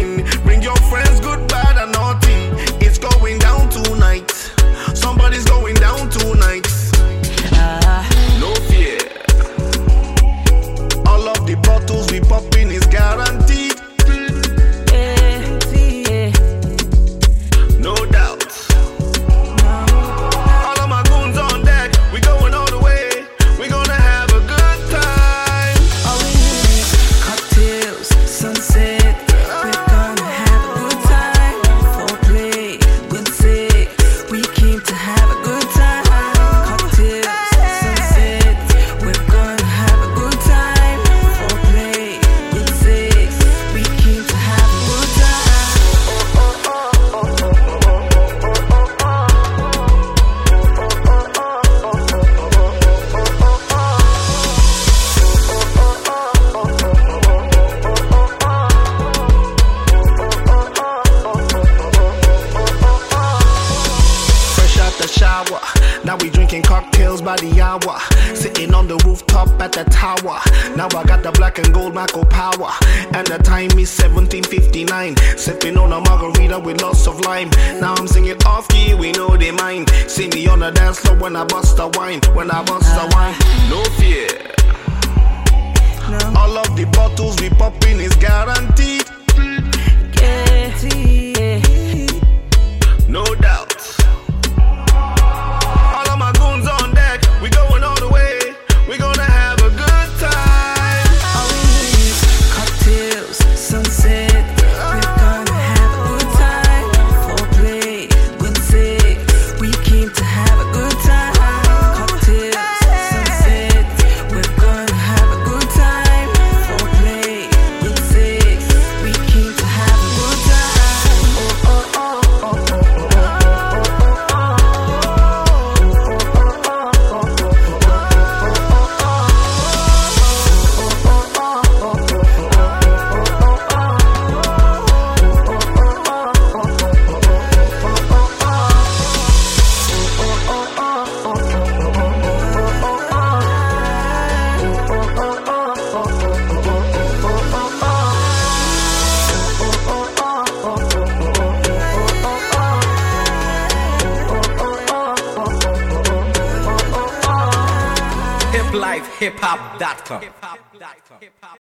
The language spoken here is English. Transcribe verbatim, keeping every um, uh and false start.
morning. Bring your friends, good, bad, and naughty. It's going down tonight. Somebody's going down tonight. Uh, No fear. All of the bottles we popping is guaranteed. yeah, yeah. No doubt. All of my goons on deck. We going all the way. We gonna have a good time. All we need is cocktails, sunset. We're gonna have a good time. Foreplay, good sex. We came to have a good time. Cocktails, sunset. We're gonna have a good time. Foreplay, good sex. We came to have a good Fresh out the shower, now we drinking cocktails by the hour. Sitting on the rooftop at the tower. Now I got the black and gold Marco power, and the time is seventeen fifty-nine. Sipping on a margarita with lots of lime. Now I'm singing off key, we know they mind. See me on the dance floor when I bust the wine. When I bust the wine, no fear. No. All of the bottles we popping is guaranteed. Yeah, yeah. No doubt. All of my goons on deck. We going all the way. We gonna have a good time. All we need is cocktails, sunset. We're gonna have a good time. Foreplay, good sex. We came to have a good time. Cocktails, sunset. We're gonna have a good time. Foreplay, good sex. We came to have a good time. Oh, oh, oh, oh, oh, hip life hip hop dot com